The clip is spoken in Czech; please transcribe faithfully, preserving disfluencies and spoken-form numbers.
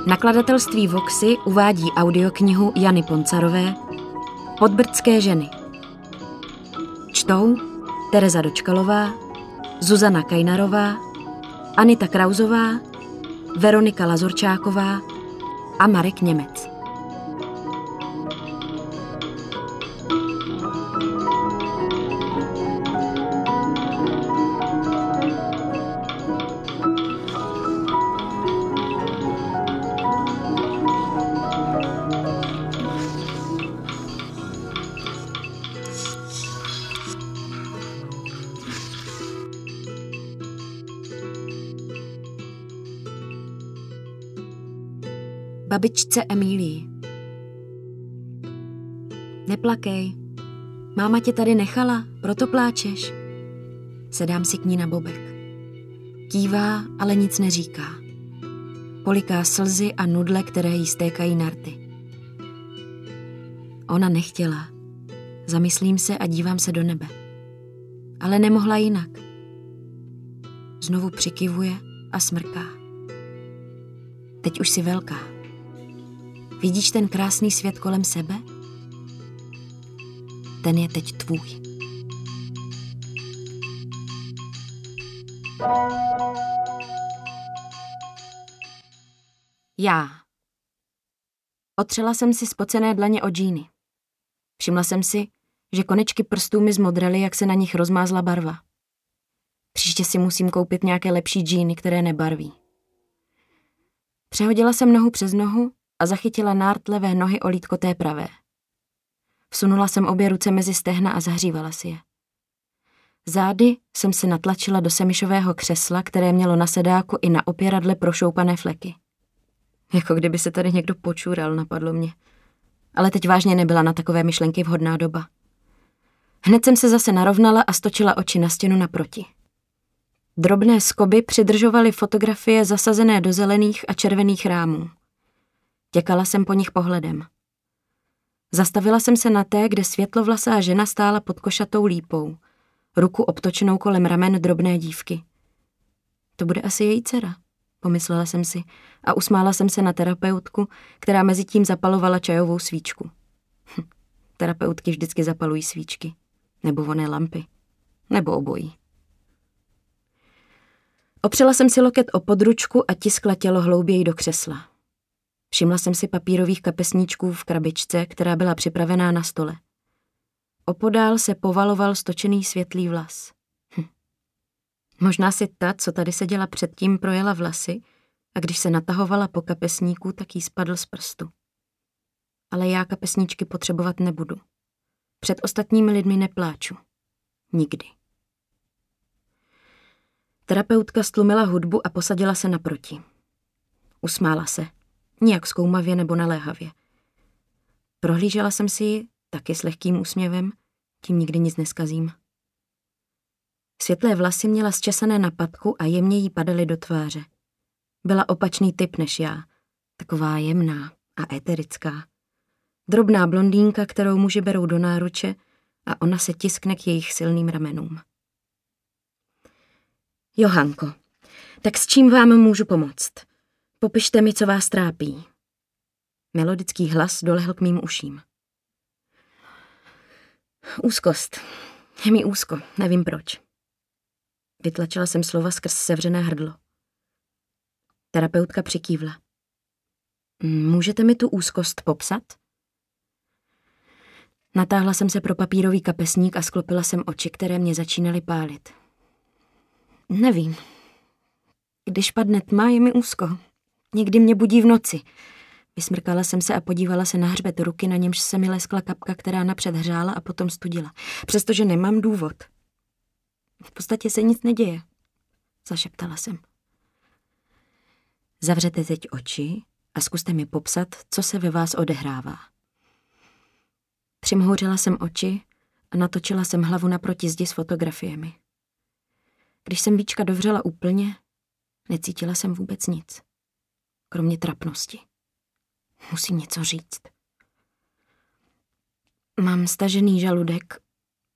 Nakladatelství Voxy uvádí audioknihu Jany Poncarové Podbrdské ženy. Čtou Tereza Dočkalová, Zuzana Kajnarová, Anita Krauzová, Veronika Lazorčáková a Marek Němec. Babičce Emílii. Neplakej. Máma tě tady nechala, proto pláčeš. Sedám si k ní na bobek. Kývá, ale nic neříká. Poliká slzy a nudle, které jí stékají na rty. Ona nechtěla. Zamyslím se a dívám se do nebe. Ale nemohla jinak. Znovu přikyvuje a smrká. Teď už jsi velká. Vidíš ten krásný svět kolem sebe? Ten je teď tvůj. Já. Otřela jsem si spocené dlaně od džíny. Všimla jsem si, že konečky prstů mi zmodraly, jak se na nich rozmázla barva. Příště si musím koupit nějaké lepší džíny, které nebarví. Přehodila jsem nohu přes nohu a zachytila nárt levé nohy o lítko té pravé. Vsunula jsem obě ruce mezi stehna a zahřívala si je. Zády jsem se natlačila do semišového křesla, které mělo na sedáku i na opěradle prošoupané fleky. Jako kdyby se tady někdo počůral, napadlo mě. Ale teď vážně nebyla na takové myšlenky vhodná doba. Hned jsem se zase narovnala a stočila oči na stěnu naproti. Drobné skoby přidržovaly fotografie zasazené do zelených a červených rámů. Těkala jsem po nich pohledem. Zastavila jsem se na té, kde světlovlasá žena stála pod košatou lípou, ruku obtočenou kolem ramen drobné dívky. To bude asi její dcera, pomyslela jsem si a usmála jsem se na terapeutku, která mezi tím zapalovala čajovou svíčku. Hm, terapeutky vždycky zapalují svíčky, nebo voné lampy, nebo obojí. Opřela jsem si loket o područku a tiskla tělo hlouběji do křesla. Všimla jsem si papírových kapesníčků v krabičce, která byla připravená na stole. Opodál se povaloval stočený světlý vlas. Hm. Možná si ta, co tady seděla předtím, projela vlasy a když se natahovala po kapesníku, tak jí spadl z prstu. Ale já kapesníčky potřebovat nebudu. Před ostatními lidmi nepláču. Nikdy. Terapeutka stlumila hudbu a posadila se naproti. Usmála se. Nijak zkoumavě nebo naléhavě. Prohlížela jsem si ji, taky s lehkým úsměvem, tím nikdy nic neskazím. Světlé vlasy měla zčesané na patku a jemně jí padaly do tváře. Byla opačný typ než já, taková jemná a éterická. Drobná blondýnka, kterou muži berou do náruče a ona se tiskne k jejich silným ramenům. Johanko, tak s čím vám můžu pomoct? Popište mi, co vás trápí. Melodický hlas dolehl k mým uším. Úzkost. Je mi úzko, nevím proč. Vytlačila jsem slova skrz sevřené hrdlo. Terapeutka přikývla. Můžete mi tu úzkost popsat? Natáhla jsem se pro papírový kapesník a sklopila jsem oči, které mě začínaly pálit. Nevím. Když padne tma, je mi úzko. Někdy mě budí v noci. Vysmrkala jsem se a podívala se na hřbet ruky, na němž se mi leskla kapka, která napřed hřála a potom studila. Přestože nemám důvod. V podstatě se nic neděje, zašeptala jsem. Zavřete teď oči a zkuste mi popsat, co se ve vás odehrává. Přimhouřila jsem oči a natočila jsem hlavu naproti zdi s fotografiemi. Když jsem víčka dovřela úplně, necítila jsem vůbec nic. Kromě trapnosti. Musím něco říct. Mám stažený žaludek,